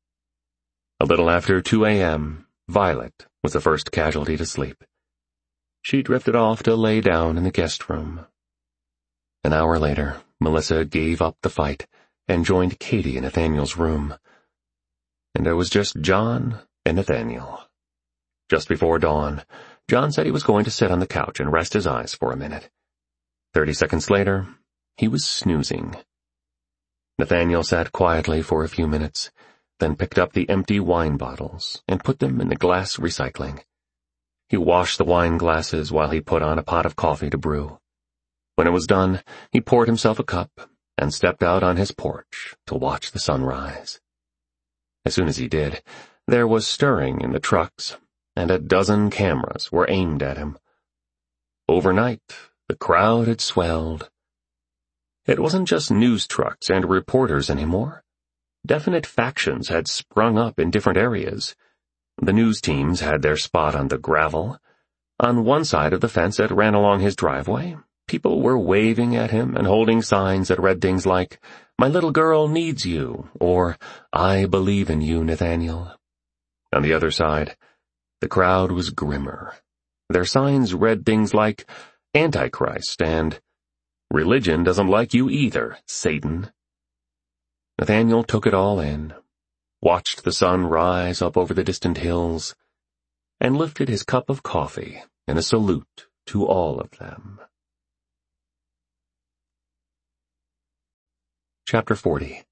A little after two a.m., Violet was the first casualty to sleep. She drifted off to lay down in the guest room. An hour later, Melissa gave up the fight and joined Katie in Nathaniel's room. And there was just John and Nathaniel. Just before dawn, John said he was going to sit on the couch and rest his eyes for a minute. Thirty seconds later, he was snoozing. Nathaniel sat quietly for a few minutes, then picked up the empty wine bottles and put them in the glass recycling. He washed the wine glasses while he put on a pot of coffee to brew. When it was done, he poured himself a cup and stepped out on his porch to watch the sunrise. As soon as he did, there was stirring in the trucks, and a dozen cameras were aimed at him. Overnight, the crowd had swelled. It wasn't just news trucks and reporters anymore. Definite factions had sprung up in different areas. The news teams had their spot on the gravel. On one side of the fence that ran along his driveway, people were waving at him and holding signs that read things like, "My little girl needs you," or "I believe in you, Nathaniel." On the other side, the crowd was grimmer. Their signs read things like, "Antichrist," and "Religion doesn't like you either, Satan." Nathaniel took it all in, watched the sun rise up over the distant hills, and lifted his cup of coffee in a salute to all of them. Chapter forty.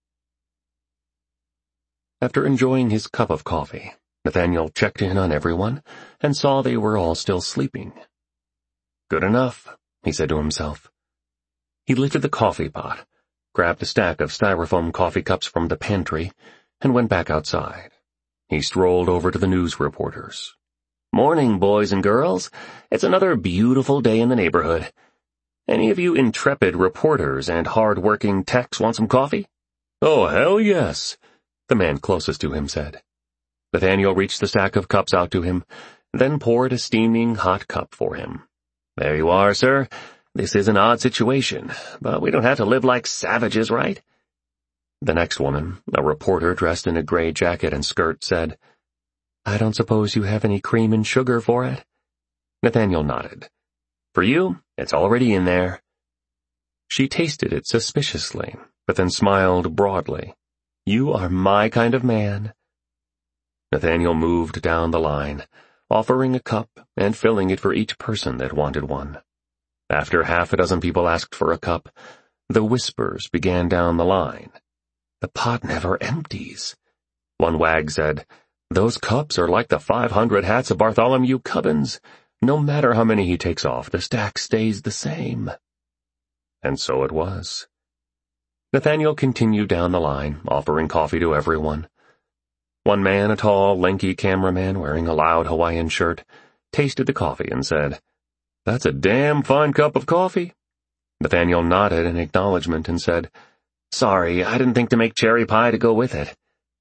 After enjoying his cup of coffee, Nathaniel checked in on everyone and saw they were all still sleeping. "Good enough," he said to himself. He lifted the coffee pot, grabbed a stack of styrofoam coffee cups from the pantry, and went back outside. He strolled over to the news reporters. "Morning, boys and girls. It's another beautiful day in the neighborhood. Any of you intrepid reporters and hard-working techs want some coffee?" "Oh, hell yes," the man closest to him said. Nathaniel reached the stack of cups out to him, then poured a steaming hot cup for him. "There you are, sir. This is an odd situation, but we don't have to live like savages, right?" The next woman, a reporter dressed in a gray jacket and skirt, said, "I don't suppose you have any cream and sugar for it?" Nathaniel nodded. "For you, it's already in there." She tasted it suspiciously, but then smiled broadly. "You are my kind of man." Nathaniel moved down the line, offering a cup and filling it for each person that wanted one. After half a dozen people asked for a cup, the whispers began down the line. "The pot never empties." One wag said, "Those cups are like the five hundred hats of Bartholomew Cubbins. No matter how many he takes off, the stack stays the same." And so it was. Nathaniel continued down the line, offering coffee to everyone. One man, a tall, lanky cameraman wearing a loud Hawaiian shirt, tasted the coffee and said, "That's a damn fine cup of coffee." Nathaniel nodded in acknowledgement and said, "Sorry, I didn't think to make cherry pie to go with it."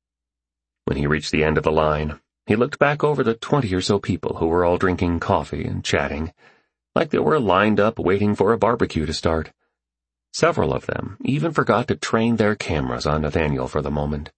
When he reached the end of the line, he looked back over the twenty or so people who were all drinking coffee and chatting, like they were lined up waiting for a barbecue to start. Several of them even forgot to train their cameras on Nathaniel for the moment.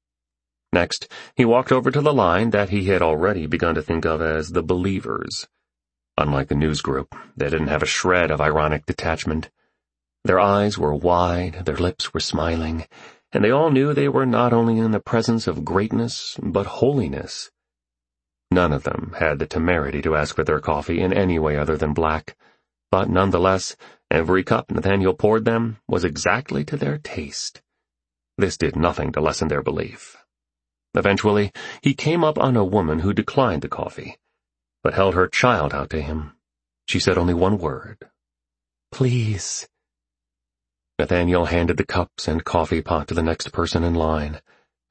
Next, he walked over to the line that he had already begun to think of as the Believers. Unlike the news group, they didn't have a shred of ironic detachment. Their eyes were wide, their lips were smiling, and they all knew they were not only in the presence of greatness, but holiness. None of them had the temerity to ask for their coffee in any way other than black, but nonetheless, every cup Nathaniel poured them was exactly to their taste. This did nothing to lessen their belief. Eventually, he came up on a woman who declined the coffee, but held her child out to him. She said only one word. "Please." Nathaniel handed the cups and coffee pot to the next person in line.